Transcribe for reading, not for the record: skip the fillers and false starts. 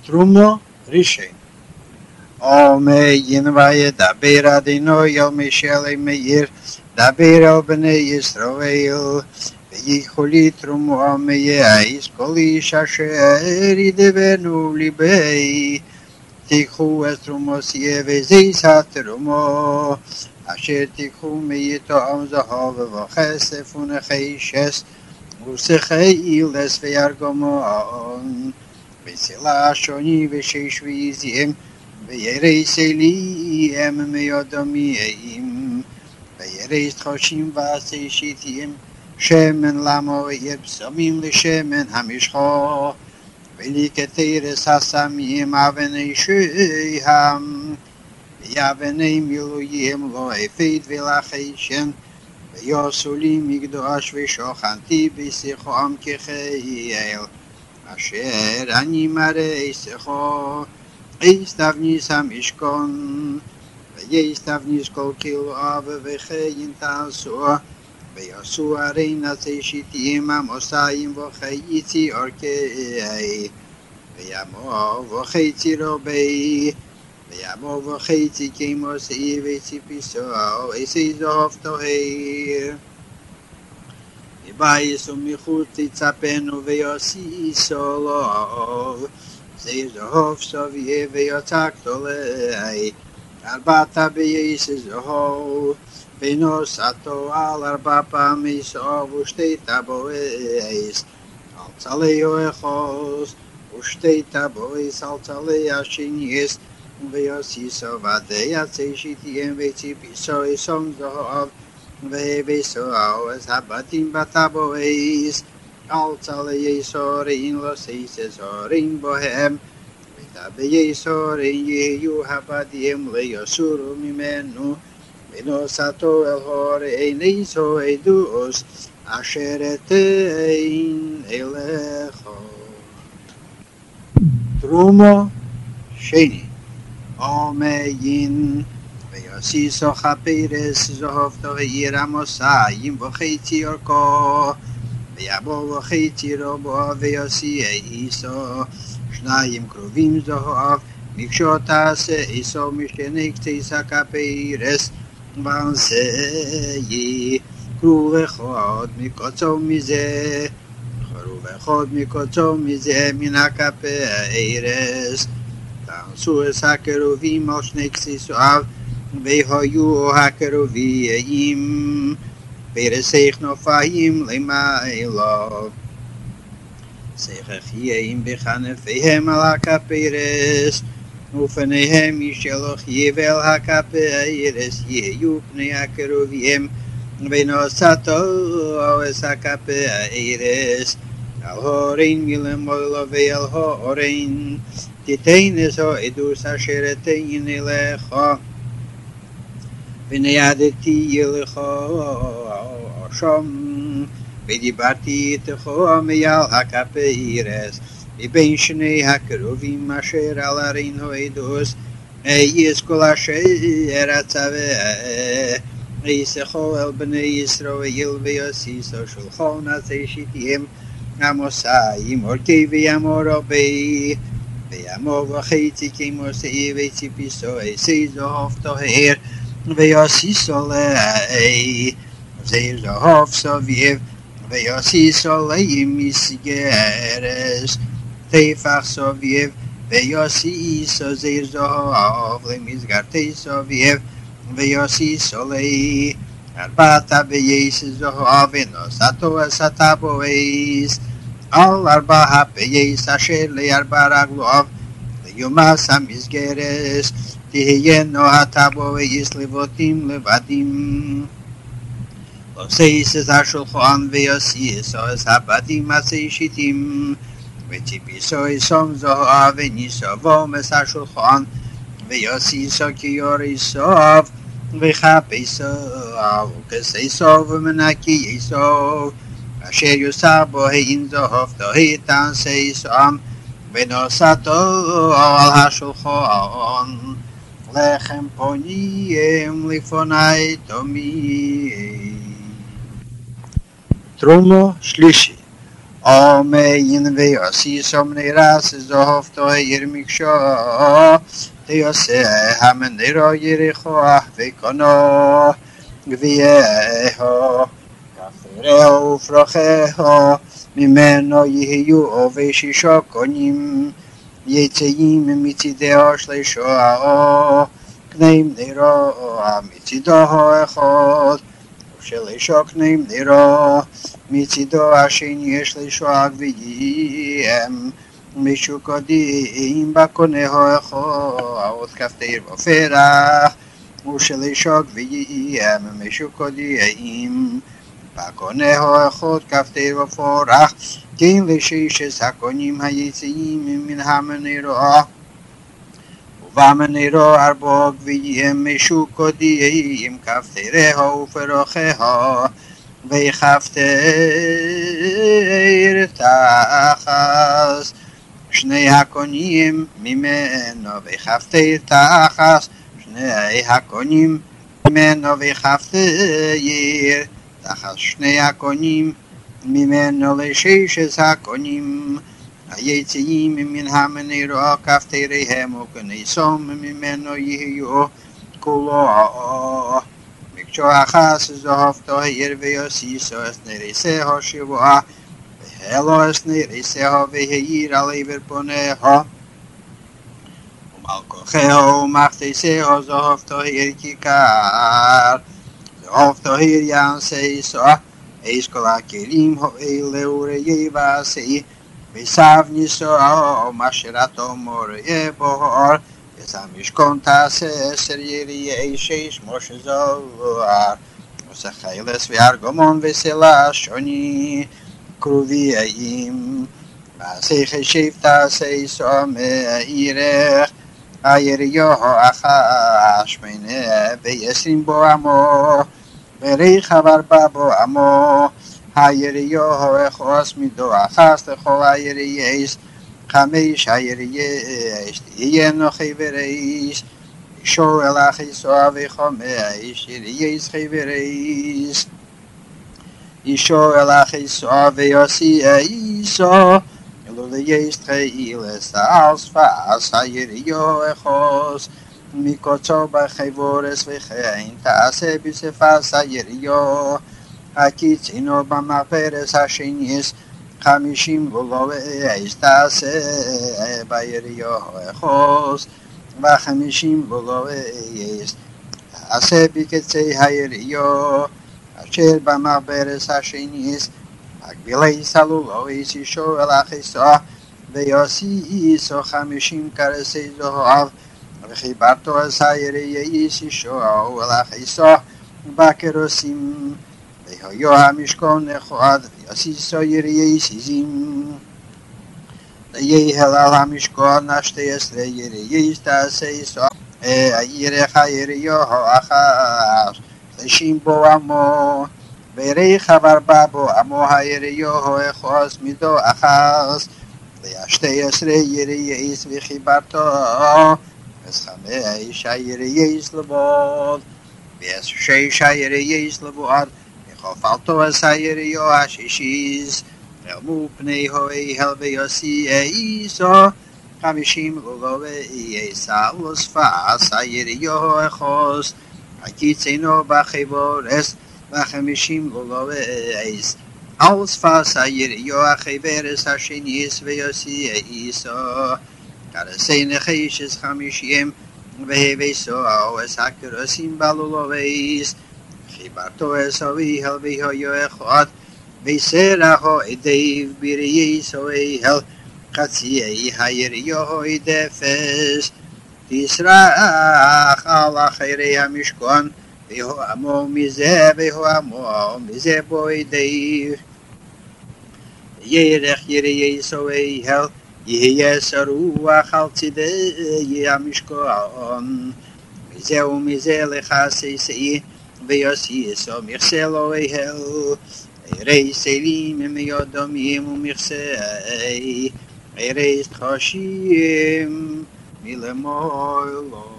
תרומו ראשון. עומין וידבר אדוני אל משה מאיר, דבר אל בני ישראל, ויקחו לי תרומו מאש כל איש אשר ידבנו ליבי, תיקחו את תרומוסי וזיס התרומו, אשר תיקחו מאיתו עם זהב וכסף ונחשת ושכילס וירגמון, וצילה שוני ושש ועזים, וירס אליהם מאדומים, וירס תחושים ועשי שיטים, שמן למועד פסמים לשמן המשחה, ולכתרס הסמים אבני שם, ואבני מילויים לא הפית ולחשן, ויעשו לי מקדש ושוכנתי בשיחם כחיל, אשר אני מראה שיחו, אסתבניס המשכון, ויסתבניס כל כלאיו וכן תעשו, ויעשו הרי נצי שיטים עמוסיים וחצי אורכי, וימו וחצי רובי, וימו וחצי כמוסי וציפיסו, עשי זהב טהר. מבייס ומחוץ תצפנו ויוסיסו לו, זיר זהב סוביה ויוצקתו לי, ארבעת בייס זהב, ונוסעתו על 4 פעמי סוב ושתי טבעס, על צלעו אחד, ושתי טבעס על צלע השניס, ויוסיסו ודאי עצי שיטים וציפיסו אסום זהב, ובסו אז הבתים בטבעס, על צלעי סורין לא סייס סורין בוהם, וטבעי סורין יהיו הבתים ליסורו ממנו, ונוסעתו אל הור עיניסו עדוס, אשר אתן אליך. תרומו שני. עומין ויוסיסו חפרס זהב טהר עמוסיים וחצי אורכו, ויבוא וחצי רבו ויוסיסו 2 כרובים זהב, מקשות תעשה איסו משני קציס הכפרס, ועשי כרוב אחד מקוצו מזה, כרוב אחד מקוצו מזה מן הכפרס, תעשו את הכרובים על 2 קציסיו, והיו הכרובים פרסי כנפיים למעלה, שיחיים בכנפיהם על הכפרס, ופניהם ישלח יבל הכפרס, יהיו פני הכרובים, ונוסעתו את הכפרס, על הורין מלמעלה ואל הורין, תיתן את העדוס אשר אתן אליך, וניידתי אליך שם, ודיברתי איתך מעל הכפרס, מבין שני הכרובים אשר על הרים העדוס, אייס כל אשר אצווה, אייסכו אל בני ישראל ויוסיסו שולחן עצי שיטים עמוסיים אורכי וימו רבי, וימו וחצי כמוסי וציפיסו עשי זהב טהר, ויוסיסו לי זיר זהב סובב, ויוסיסו לי מסגרס טפח סובב, ויוסיסו זיר זהב למסגרתי סובב, ויוסיסו לי 4 בייס זהב, ונוסעתו את הטבעס על 4 בייס אשר ל4 רגליו, ליומס המסגרס, תהיינו הטבעס לבוטים לבדים. ועוסיס את השולחן ויוסיסו את הבדים עצי שיטים, וציפיסו אסום זהב וניסובו את השולחן, ויוסיסו כיוריסוב וחפשו וכסיסו ומנקייסו, אשר יוסר בו אין זהב טהר תעשיסם, ונוסעתו על השולחן, לחם פונים לפני תמיד. תרומו שלישי. Amen ויעשי סומני רס זהובתו ירמיקשו תיעשה המנרו יריחו וקונו גביהו כפרהו ופרחהו ממנו יהיו ושישו קונים יצאים מצידו שלישו קנים נרו מצידו אחד ושלישו קנים נרו מצידו השני יש לישו הגביים משוקדים בקונהו אחד כפתר ופרח ושלישו גביים משוקדים בקונהו אחד כפתר ופרח כן לששת הקונים היצאים מן המנורה ובמנורה ארבע גביים משוקדים כפתרהו ופרחהו וכפתר תחס שני הקונים ממנו וכפתר תחס שני הקונים ממנו וכפתר תחס שני הקונים ממנו לששת הקונים היצאים מן המנורה כפתריהם וכניסום ממנו יהיו כולו מקצוע אחס זהובתו העיר ויוסיסו את נריסהו שבועה והלו את נריסהו והעיר על עבר פונהו ומלכוכהו ומכתסהו זהובתו העיר כיכר זהובתו העיר יעשיסו איש כל הכלים האלה וראי ועשי וסב ניסו משרתו מוראה בוהר המשכון תעשה 10 יריעי 6 משה זוהר וסחיילס וארגמון וסלע שוני כרוביים ועשה חשב תעשה סומעירך היריעו אחש מנה ב20 בו עמו וריח ארבע בו עמו היריעו אחוס מידו אחס לכל היריעיס 5 היריעיס תהיינו חבריס שואל אחיסו ו5 יריעיס חבריס ישואל אחיסו ויוסי איסו אלו ליש תחילס אלס פס היריעו אחוס מקוצו בחבורס וכן תעשה בספס היריעו הקיצינו במחפרס השניס 50 גולוביס תעשה ביריעו אחוס ו50 גולוביס תעשה בקצי היריעו אשר במחפרס השניס מקבילי סלולוביס ישואל אחיסו ויוסי איסו 50 קרסי זהב וחיברתו את היריעיס ישואל אחיסו בקרוסים והיו המשכון אחד ויוסיסו יריעיס עזים ויהל על המשכון 12 יריעיס תעשה איסו הירך היריעו אחש 30 בו עמו וריח ארבע בו עמו היריעו אחוס מידו אחס ו12 יריעיס וחיברתו אז 5 היריעיס לבוד ו6 היריעיס לבוד וחפלתו אז היריעו השישיס רמו פני הוהל ויוסי איסו 50 גולוביס אלוס פס היריעו אחוס הקיצינו בחבורס ו50 גולוביס אלוס פס היריעו החברס השניס ויוסי איסו קרסי נחשס 50 והביסו אז הקרוסים בלולוביס חיברתו אסוביהל והיו אחד וסרחו עדיו בריאיסו איהל חציי היריעו דפס תסרח על אחרי המשכון והוא עמו מזה והוא עמו מזה בו עדיו ירח יריעיסו איהל יהיה שרוח על צידי המשכון מזה ומזה לחסיסי ויוסיסו מכסלו איהל ערי סלים מיודמים ומכסי ערי תחושים מלמעלה